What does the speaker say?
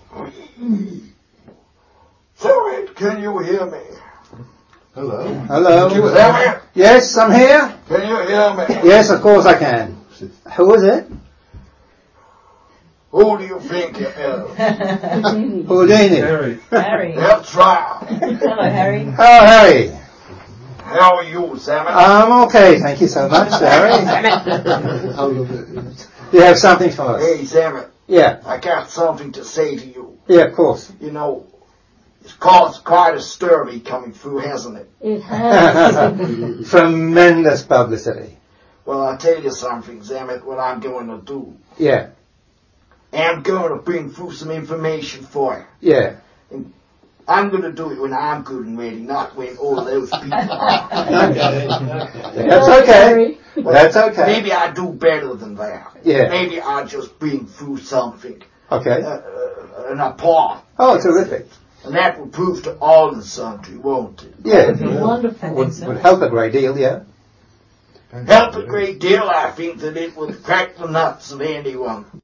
Sorry, can you hear me? Hello. Hello. Can you hear me? Yes, I'm here. Can you hear me? Yes, of course I can. Who is it? Who do you think it is? Houdini. Harry. Harry. That's right. Hello, Harry. Oh, Harry. How are you, Sammy? I'm okay, thank you so much, Harry. You have something for us? Hey, Sammy, Yeah. I got something to say to you. Yeah, of course. You know, it's caused quite a stir coming through, hasn't it? It has. Tremendous publicity. Well, I'll tell you something, Zamet, what I'm going to do. Yeah. I'm going to bring through some information for you. Yeah. I'm going to do it when I'm good and ready, not when all those people are. That's okay. That's okay. Maybe I do better than that. Yeah. Maybe I just bring through something. Okay. An appalling. Oh, terrific. And that will prove to all and sundry, won't it? Yeah. Wonderful. Would help a great deal, yeah. Help a great deal, I think that it would crack the nuts of anyone.